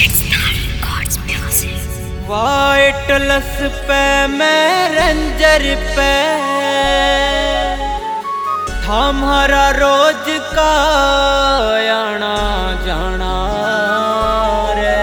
White लस पे मैं रेंजर पे हमारा रोज का आना जाना रे।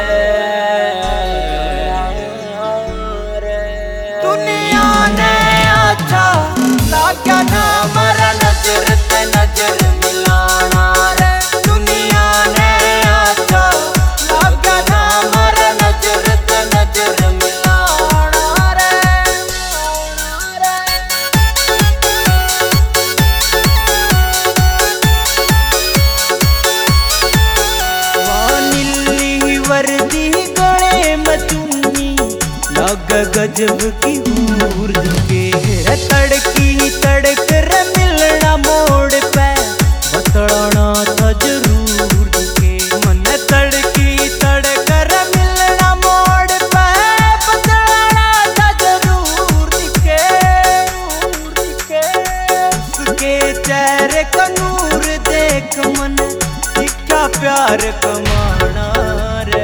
दुनिया ने अच्छा लागा ना मरा नजर ते नजर मिलाना रे। दुनिया ने अच्छा लागा ना मरा नजर ते नजर मिलाना रे। नीली वर्दी गले में चुन्नी लग गजब की हूर के तड़की तड़क रे मिलना मोड़ पे बतलाना था जरूर के। मन तड़की तड़क रे मिलना मोड़ पे बतलाना था जरूर के। उसके चेहरे का नूर देख मन सीखा प्यार कमाना रे।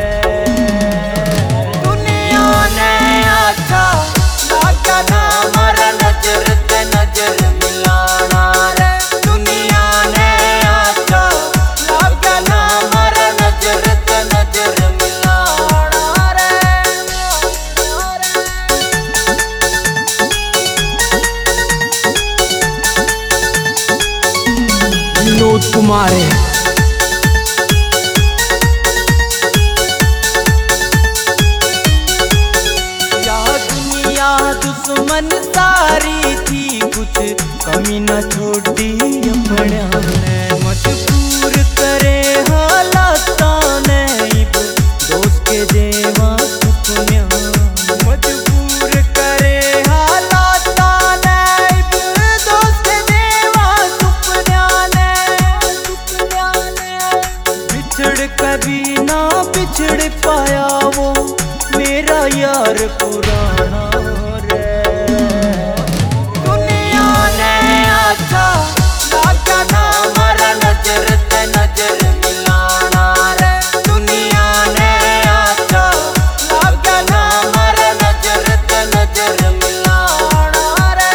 दुनिया ने अच्छा लागा ना मरा नजर ते नजर मिलाना रे। दुनिया ने अच्छा लागा ना मरा नजर ते नजर मिलाना रे। विनोद कुमार है। दुश्मन सारी थी कुछ कमी न छोड़ी अपने मजबूर करे हालात ने दोस्त के जेवा सुपन्या। मजबूर करे हालात ने दोस्त के जेवा सुपन्या ने। बिछड़ कभी ना बिछड़ पाया वो मेरा यार पुराना रे। दुनिया ने अच्छा लागा ना मरा नजर ते नजर मिलाना रे। दुनिया ने अच्छा लागा ना मरा नजर ते नजर मिलाना रे।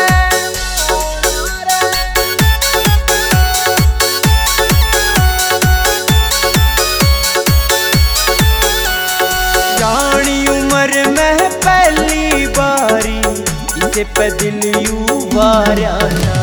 जानी उम्र में पहली बारी इसे पे दिल यू वार्या।